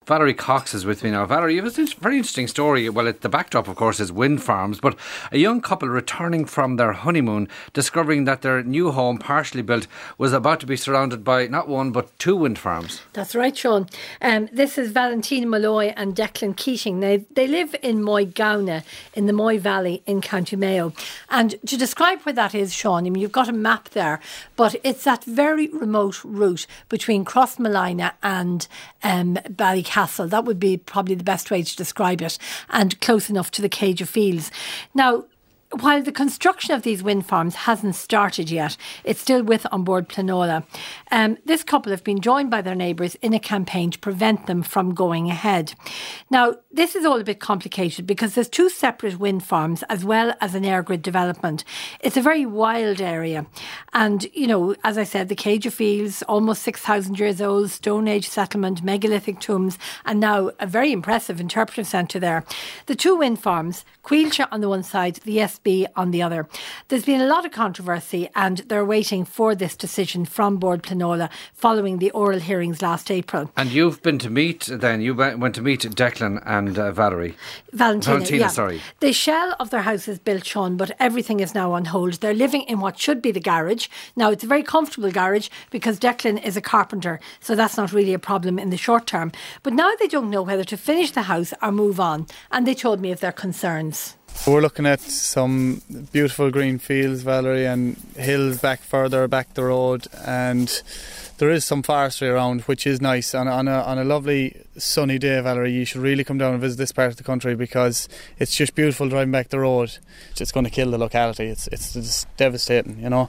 Valerie Cox is with me now. Valerie, you have a very interesting story. Well, the backdrop, of course, is wind farms, but a young couple returning from their honeymoon, discovering that their new home, partially built, was about to be surrounded by not one, but two wind farms. That's right, Sean. This is Valentina Malloy and Declan Keating. They live in Moygowney, in the Moy Valley in County Mayo. And to describe where that is, Sean, I mean, you've got a map there, but it's that very remote route between Crossmolina and Ballycastle. That would be probably the best way to describe it, and close enough to the Cage of Fields. Now, while the construction of these wind farms hasn't started yet, it's still with An Bord Pleanála. This couple have been joined by their neighbours in a campaign to prevent them from going ahead. Now, this is all a bit complicated because there's two separate wind farms as well as an air grid development. It's a very wild area. And, you know, as I said, the Cage of Fields, almost 6,000 years old, Stone Age settlement, megalithic tombs, and now a very impressive interpretive centre there. The two wind farms, Quilcha on the one side, the SB on the other. There's been a lot of controversy and they're waiting for this decision from Bord Pleanála following the oral hearings last April. And you've been to meet then, you went to meet Declan and Valerie. Valentina, yeah. Sorry. The shell of their house is built, Sean, but everything is now on hold. They're living in what should be the garage. Now, it's a very comfortable garage because Declan is a carpenter, so that's not really a problem in the short term. But now they don't know whether to finish the house or move on, and they told me of their concerns. We're looking at some beautiful green fields, Valerie, and hills further back the road, and there is some forestry around, which is nice. On a lovely sunny day, Valerie, you should really come down and visit this part of the country because it's just beautiful driving back the road. It's going to kill the locality. It's just devastating, you know.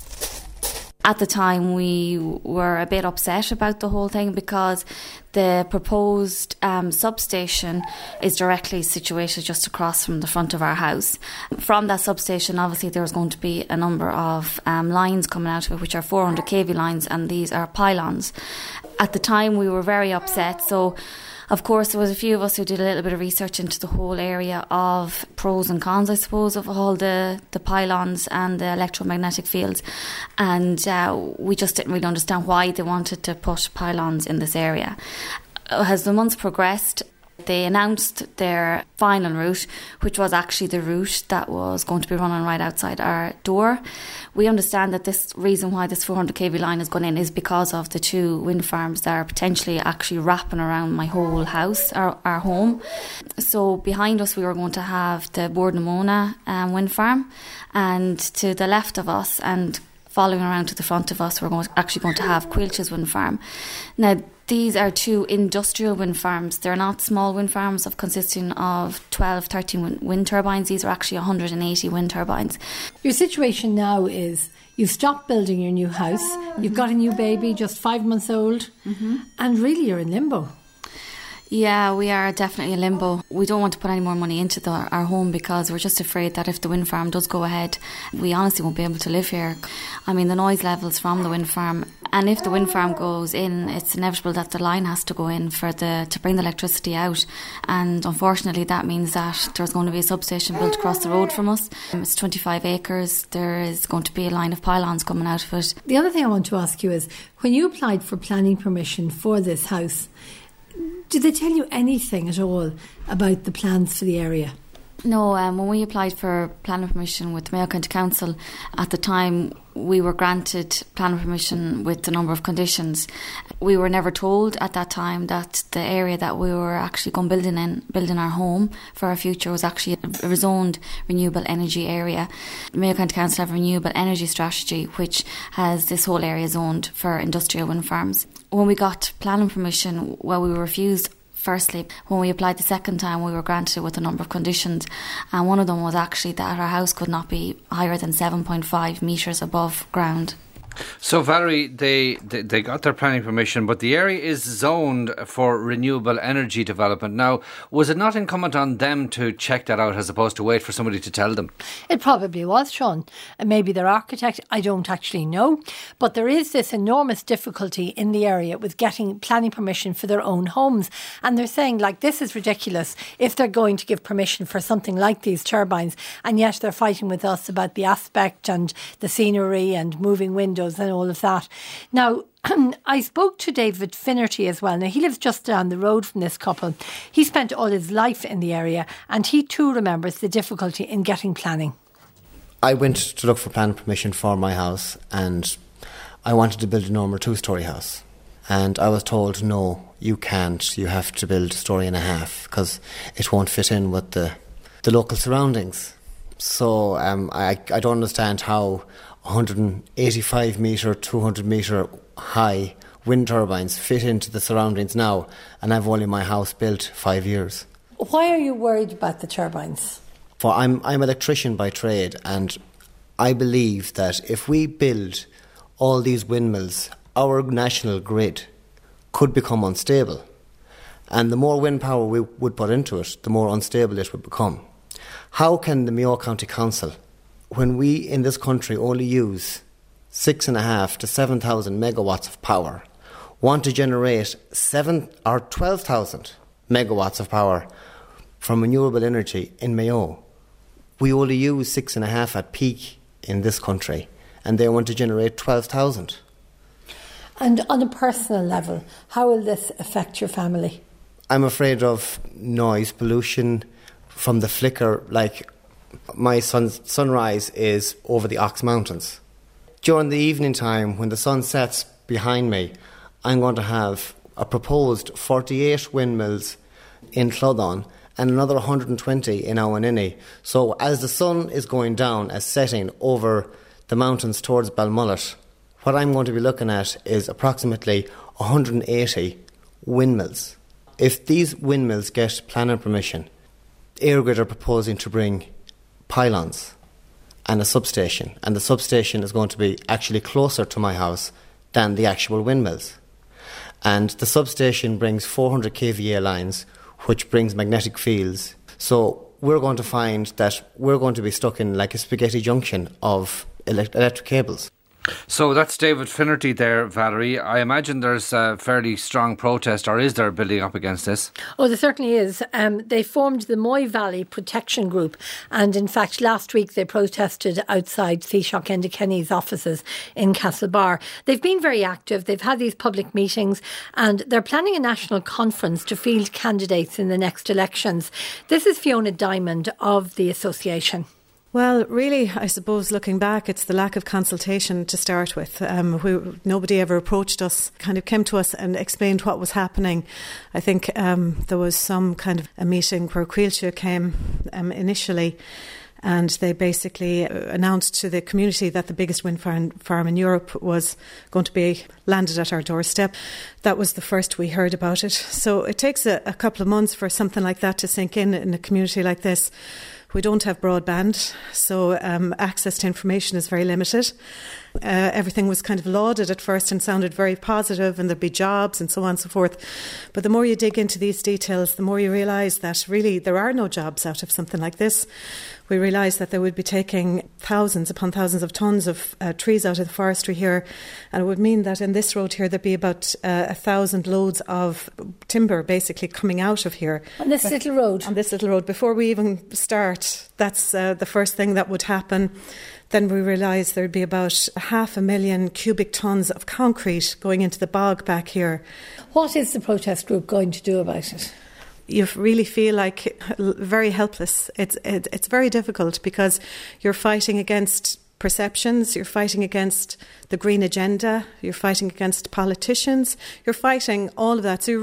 At the time, we were a bit upset about the whole thing because the proposed substation is directly situated just across from the front of our house. From that substation, obviously, there was going to be a number of lines coming out of it, which are 400 kV lines, and these are pylons. At the time, we were very upset, so of course, there was a few of us who did a little bit of research into the whole area of pros and cons, I suppose, of all the pylons and the electromagnetic fields. And we just didn't really understand why they wanted to put pylons in this area. As the months progressed, they announced their final route, which was actually the route that was going to be running right outside our door. We understand that this reason why this 400 kV line has gone in is because of the two wind farms that are potentially actually wrapping around my whole house, our home. So behind us we were going to have the Bord Namona wind farm, and to the left of us and following around to the front of us, we're actually going to have Quilcha's wind farm. Now, these are two industrial wind farms. They're not small wind farms consisting of 12, 13 wind turbines. These are actually 180 wind turbines. Your situation now is you've stopped building your new house, you've got a new baby, just 5 months old, and really you're in limbo. Yeah, we are definitely in limbo. We don't want to put any more money into our home because we're just afraid that if the wind farm does go ahead, we honestly won't be able to live here. I mean, the noise levels from the wind farm, and if the wind farm goes in, it's inevitable that the line has to go in to bring the electricity out. And unfortunately, that means that there's going to be a substation built across the road from us. It's 25 acres. There is going to be a line of pylons coming out of it. The other thing I want to ask you is, when you applied for planning permission for this house, did they tell you anything at all about the plans for the area? No, when we applied for planning permission with the Mayo County Council, at the time we were granted planning permission with a number of conditions. We were never told at that time that the area that we were actually going building our home for our future was actually a rezoned renewable energy area. The Mayo County Council have a renewable energy strategy which has this whole area zoned for industrial wind farms. When we got planning permission, well, we were refused. Firstly, when we applied the second time, we were granted it with a number of conditions, and one of them was actually that our house could not be higher than 7.5 metres above ground. So Valerie, they got their planning permission, but the area is zoned for renewable energy development. Now, was it not incumbent on them to check that out as opposed to wait for somebody to tell them? It probably was, Sean. And maybe their architect, I don't actually know. But there is this enormous difficulty in the area with getting planning permission for their own homes. And they're saying, like, this is ridiculous if they're going to give permission for something like these turbines. And yet they're fighting with us about the aspect and the scenery and moving windows windows and all of that. Now, I spoke to David Finnerty as well. Now, he lives just down the road from this couple. He spent all his life in the area, and he too remembers the difficulty in getting planning. I went to look for planning permission for my house, and I wanted to build a normal 2-storey house. And I was told, no, you can't. You have to build a story and a half because it won't fit in with the local surroundings. So I don't understand how 185 metre, 200 metre high wind turbines fit into the surroundings now, and I've only my house built 5 years. Why are you worried about the turbines? For I'm an electrician by trade, and I believe that if we build all these windmills, our national grid could become unstable. And the more wind power we would put into it, the more unstable it would become. How can the Mayo County Council, when we in this country only use 6,500 to 7,000 megawatts of power, want to generate 7 or 12,000 megawatts of power from renewable energy in Mayo? We only use 6,500 at peak in this country, and they want to generate 12,000. And on a personal level, how will this affect your family? I'm afraid of noise pollution from the flicker. Like, my son's sunrise is over the Ox Mountains. During the evening time, when the sun sets behind me, I'm going to have a proposed 48 windmills in Cloudon and another 120 in Awaninny. So as the sun is going down, as setting over the mountains towards Balmullet, what I'm going to be looking at is approximately 180 windmills. If these windmills get planning permission, EirGrid are proposing to bring pylons and a substation, and the substation is going to be actually closer to my house than the actual windmills. And the substation brings 400 kVA lines, which brings magnetic fields. So we're going to find that we're going to be stuck in like a spaghetti junction of electric cables. So that's David Finnerty there, Valerie. I imagine there's a fairly strong protest, or is there, building up against this? Oh, there certainly is. They formed the Moy Valley Protection Group, and in fact last week they protested outside Taoiseach Enda Kenny's offices in Castlebar. They've been very active, they've had these public meetings, and they're planning a national conference to field candidates in the next elections. This is Fiona Diamond of the association. Well, really, I suppose looking back, it's the lack of consultation to start with. Nobody ever approached us, kind of came to us and explained what was happening. I think there was some kind of a meeting where Quilcha came initially, and they basically announced to the community that the biggest wind farm in Europe was going to be landed at our doorstep. That was the first we heard about it. So it takes a couple of months for something like that to sink in a community like this. We don't have broadband, so access to information is very limited. Everything was kind of lauded at first and sounded very positive, and there'd be jobs and so on and so forth. But the more you dig into these details, the more you realise that really there are no jobs out of something like this. We realised that they would be taking thousands upon thousands of tonnes of trees out of the forestry here, and it would mean that in this road here there'd be about 1,000 loads of timber basically coming out of here. On this little road? On this little road. Before we even start, that's the first thing that would happen. Then we realised there'd be about 500,000 cubic tonnes of concrete going into the bog back here. What is the protest group going to do about it? You really feel like very helpless. It's very difficult because you're fighting against perceptions, you're fighting against the green agenda, you're fighting against politicians, you're fighting all of that. So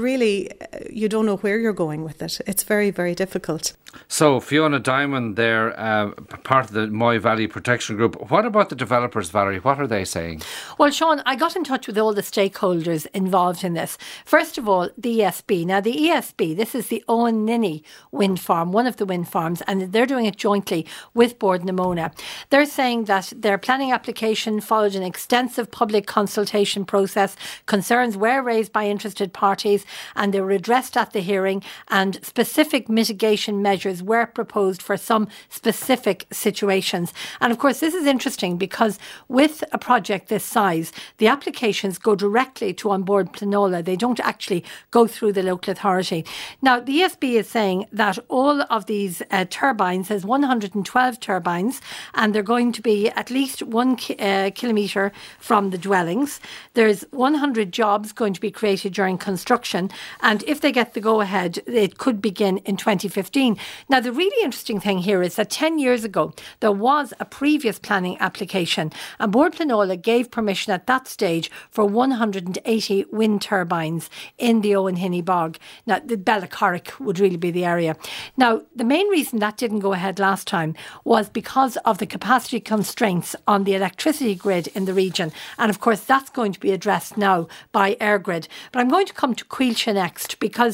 you don't know where you're going with it. It's very, very difficult. So Fiona Diamond there, part of the Moy Valley Protection Group. What about the developers, Valerie? What are they saying? Well, Sean, I got in touch with all the stakeholders involved in this. First of all, the ESB. Now, the ESB, this is the Awaninny wind farm, one of the wind farms, and they're doing it jointly with Bord na Móna. They're saying that their planning application followed an extensive public consultation process. Concerns were raised by interested parties and they were addressed at the hearing, and specific mitigation measures were proposed for some specific situations. And of course, this is interesting because with a project this size, the applications go directly to An Bord Pleanála. They don't actually go through the local authority. Now, the ESB is saying that all of these turbines, there's 112 turbines, and they're going to be at least 1 kilometre from the dwellings. There's 100 jobs going to be created during construction, and if they get the go-ahead, it could begin in 2015. Now, the really interesting thing here is that 10 years ago, there was a previous planning application, and Bord Pleanála gave permission at that stage for 180 wind turbines in the Owen Hinny Bog. Now, the Bellacorrick would really be the area. Now, the main reason that didn't go ahead last time was because of the capacity constraints on the electricity grid in the region. And of course, that's going to be addressed now by EirGrid. But I'm going to come to Coillte next, because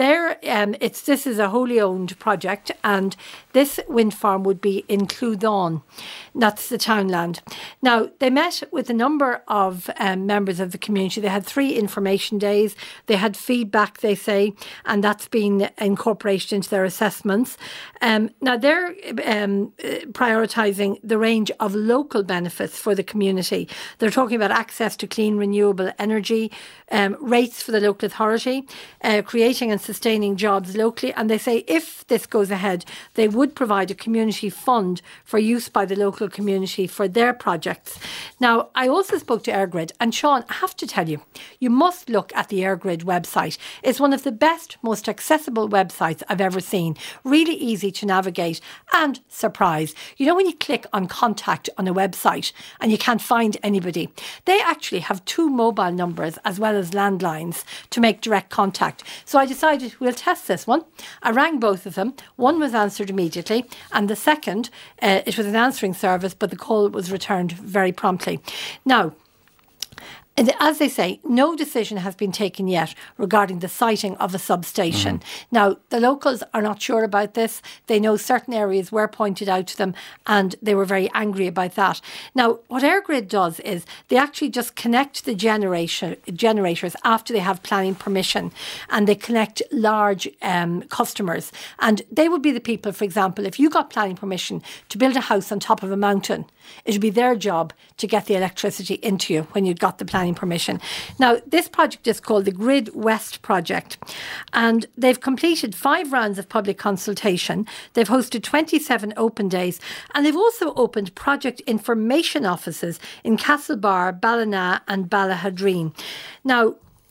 this is a wholly owned project, and this wind farm would be in Clúdán. That's the townland. Now, they met with a number of members of the community. They had 3 information days. They had feedback, they say, and that's been incorporated into their assessments. Now, they're prioritising the range of local benefits for the community. They're talking about access to clean, renewable energy, rates for the local authority, creating and sustaining jobs locally. And they say if this goes ahead, they would provide a community fund for use by the local community for their projects. Now, I also spoke to EirGrid, and Sean, I have to tell you, you must look at the EirGrid website. It's one of the best, most accessible websites I've ever seen. Really easy to navigate, and surprise. You know when you click on contact on a website and you can't find anybody? They actually have 2 mobile numbers as well as landlines to make direct contact. So I decided we'll test this one. I rang both of them. One was answered immediately, and the second, it was an answering service, but the call was returned very promptly. Now, as they say, no decision has been taken yet regarding the siting of a substation. Now, the locals are not sure about this. They know certain areas were pointed out to them, and they were very angry about that. Now, what EirGrid does is they actually just connect the generators after they have planning permission, and they connect large customers. And they would be the people, for example, if you got planning permission to build a house on top of a mountain, it would be their job to get the electricity into you when you'd got the planning permission. Now, this project is called the Grid West Project, and they've completed 5 rounds of public consultation. They've hosted 27 open days, and they've also opened project information offices in Castlebar, Ballina and Ballahadreen. Now,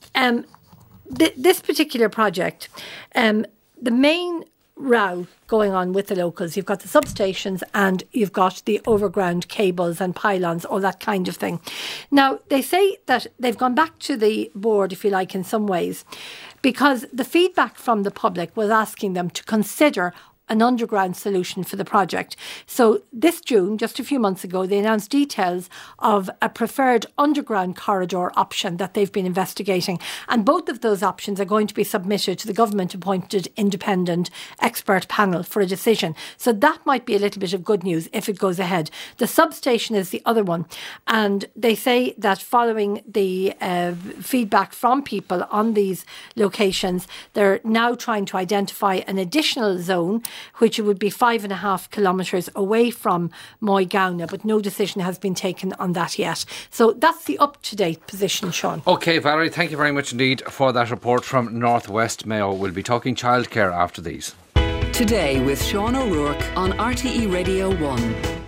this particular project, the main row going on with the locals, you've got the substations and you've got the overground cables and pylons, all that kind of thing. Now, they say that they've gone back to the board, if you like, in some ways, because the feedback from the public was asking them to consider an underground solution for the project. So this June, just a few months ago, they announced details of a preferred underground corridor option that they've been investigating. And both of those options are going to be submitted to the government-appointed independent expert panel for a decision. So that might be a little bit of good news if it goes ahead. The substation is the other one. And they say that following the feedback from people on these locations, they're now trying to identify an additional zone which would be 5.5 kilometres away from Moygauna, but no decision has been taken on that yet. So that's the up-to-date position, Sean. OK, Valerie, thank you very much indeed for that report from North West Mayo. We'll be talking childcare after these. Today with Sean O'Rourke on RTE Radio 1.